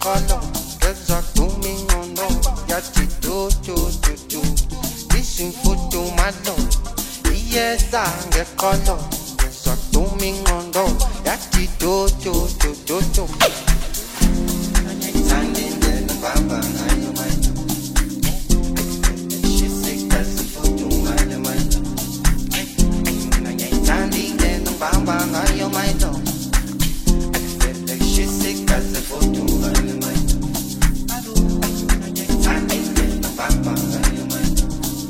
ngekolo ngezwa dumingondo yathi du du du du isimfudumalo iyeza ngekolo ngezwa dumingondo yathi du du du du du Bamba ngayo mayo Shisikasi fudumalo mayo Nanyayithandi ngeno bamba ngayo mayo Shisikasi fudumalo mayo Nanyayithandi ngeno bamba ngayo mayo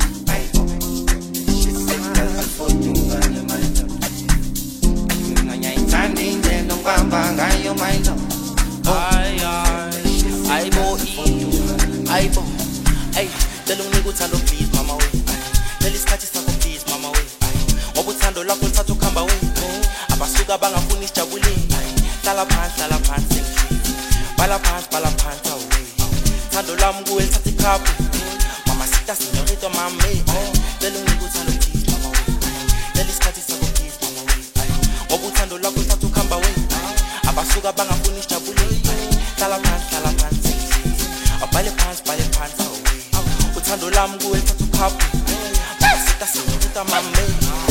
Shisikasi fudumalo mayo Nanyayithandi ngeno bamba ngayo mayo Aibo, ay, dalong nikuthando please mama we. Tell isikhathi sakho please mama we. Ngobuthando lakho lithatha ukuhamba we. Abasuka bangafuni sijabule. Hlala phansi Bala phansi awe. Thando lami kuwe lithatha ikhaphu. Mama sita señorita mami. Dalong nikuthando please mama we. Tell isikhathi sakho please mama we. Ngobuthando lakho lithatha ukuhamba we. Abasuka bangafuni sijabule. Hlala phansi Bale pants away. Uthando lami kuwe lithatha ukhaphu. Sita señorita mami.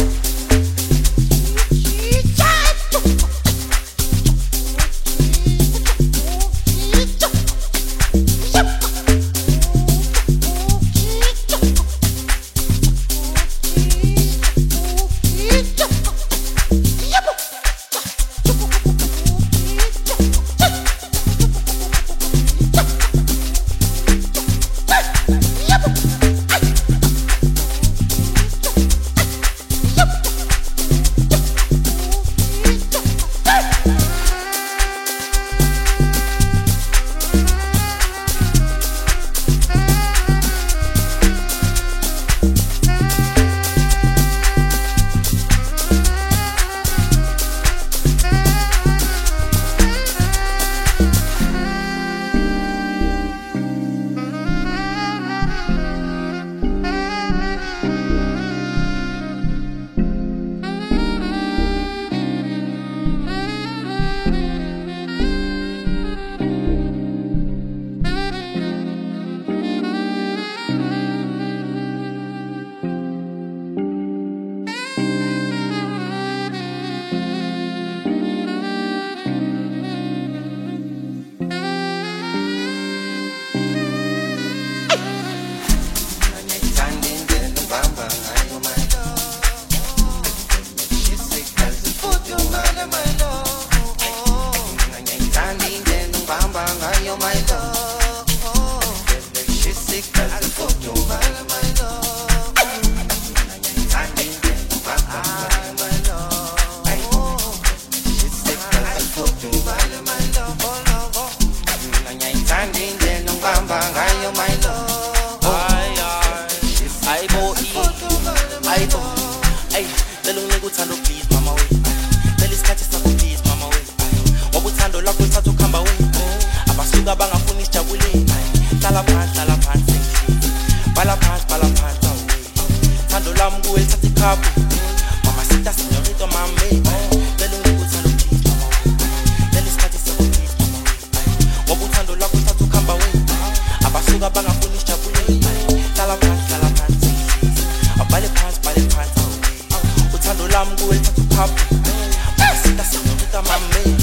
Ay, dalong nikuthando please mama we. Tell isikhathi sakho please mama we. Ngobuthando lakho lithatha ukuhamba we. Abasuka bangafuni sijabule. Hlala phansi Bala phansi awe. Thando lami kuwe lithatha ikhaphu. Mama sita señorita mami. Dalong nikuthando please mama we. Tell isikhathi sakho please mama we. Ngobuthando lakho lithatha ukuhamba we. Abasuka bangafuni sijabule. Hlala phansi Bale phansi awe. Uthando lami kuwe lithatha ukhaphu. Sita señorita mami.